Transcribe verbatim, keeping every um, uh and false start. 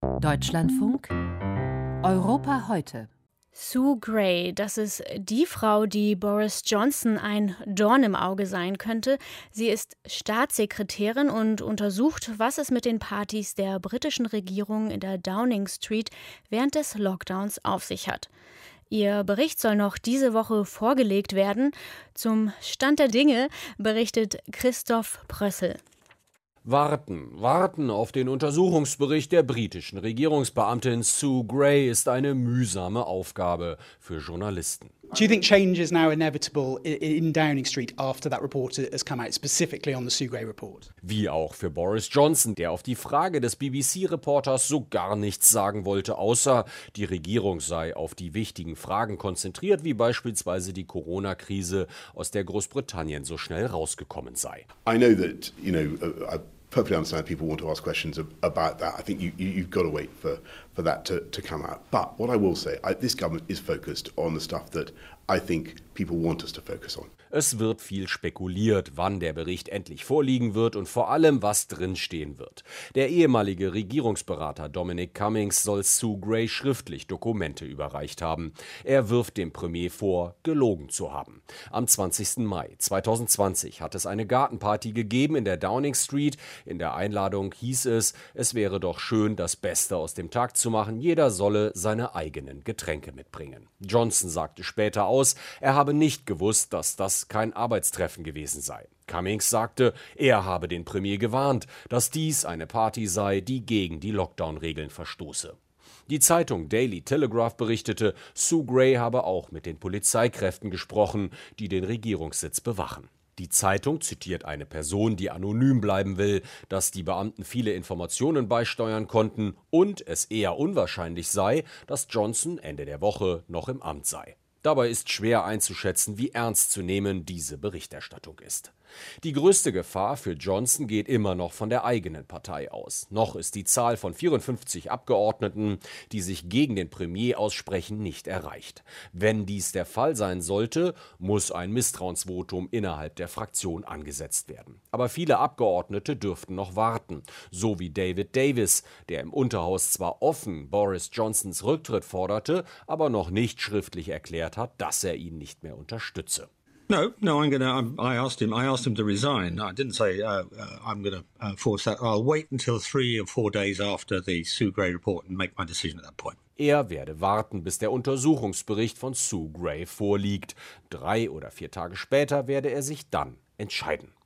Deutschlandfunk Europa heute. Sue Gray, das ist die Frau, die Boris Johnson ein Dorn im Auge sein könnte. Sie ist Staatssekretärin und untersucht, was es mit den Partys der britischen Regierung in der Downing Street während des Lockdowns auf sich hat. Ihr Bericht soll noch diese Woche vorgelegt werden. Zum Stand der Dinge berichtet Christoph Prössel. Warten, warten auf den Untersuchungsbericht der britischen Regierungsbeamtin Sue Gray ist eine mühsame Aufgabe für Journalisten. Do you think change is now inevitable in Downing Street after that report has come out, specifically on the Sue Gray report? Wie auch für Boris Johnson, der auf die Frage des B B C-Reporters so gar nichts sagen wollte, außer die Regierung sei auf die wichtigen Fragen konzentriert, wie beispielsweise die Corona-Krise, aus der Großbritannien so schnell rausgekommen sei. I know that, you know, uh, I perfectly understand people want to ask questions about that. I think you, you, you've got to wait for, for that to, to come out. But what I will say, I, this government is focused on the stuff that I think people want us to focus on. Es wird viel spekuliert, wann der Bericht endlich vorliegen wird und vor allem, was drinstehen wird. Der ehemalige Regierungsberater Dominic Cummings soll Sue Gray schriftlich Dokumente überreicht haben. Er wirft dem Premier vor, gelogen zu haben. Am zwanzigsten Mai zweitausendzwanzig hat es eine Gartenparty gegeben in der Downing Street. In der Einladung hieß es, es wäre doch schön, das Beste aus dem Tag zu machen. Jeder solle seine eigenen Getränke mitbringen. Johnson sagte später aus, er habe nicht gewusst, dass das kein Arbeitstreffen gewesen sei. Cummings sagte, er habe den Premier gewarnt, dass dies eine Party sei, die gegen die Lockdown-Regeln verstoße. Die Zeitung Daily Telegraph berichtete, Sue Gray habe auch mit den Polizeikräften gesprochen, die den Regierungssitz bewachen. Die Zeitung zitiert eine Person, die anonym bleiben will, dass die Beamten viele Informationen beisteuern konnten und es eher unwahrscheinlich sei, dass Johnson Ende der Woche noch im Amt sei. Dabei ist schwer einzuschätzen, wie ernst zu nehmen diese Berichterstattung ist. Die größte Gefahr für Johnson geht immer noch von der eigenen Partei aus. Noch ist die Zahl von vierundfünfzig Abgeordneten, die sich gegen den Premier aussprechen, nicht erreicht. Wenn dies der Fall sein sollte, muss ein Misstrauensvotum innerhalb der Fraktion angesetzt werden. Aber viele Abgeordnete dürften noch warten, so wie David Davis, der im Unterhaus zwar offen Boris Johnsons Rücktritt forderte, aber noch nicht schriftlich erklärt hat, dass er ihn nicht mehr unterstütze. No, no, I'm gonna. I'm, I asked him. I asked him to resign. I didn't say uh, uh, I'm gonna uh, force that. I'll wait until three or four days after the Sue Gray report and make my decision at that point. Er werde warten, bis der Untersuchungsbericht von Sue Gray vorliegt. Drei oder vier Tage später werde er sich dann entscheiden.